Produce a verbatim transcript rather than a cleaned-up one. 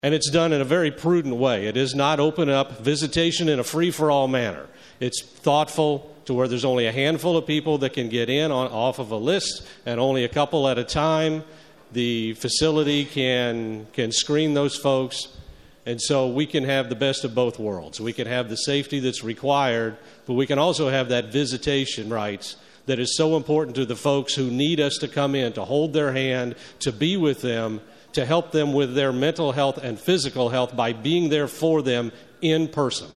And it's done in a very prudent way. It is not open up visitation in a free-for-all manner. It's thoughtful to where there's only a handful of people that can get in on, off of a list, and only a couple at a time. The facility can can screen those folks, and so we can have the best of both worlds. We can have the safety that's required, but we can also have that visitation rights that is so important to the folks who need us to come in, to hold their hand, to be with them, to help them with their mental health and physical health by being there for them in person.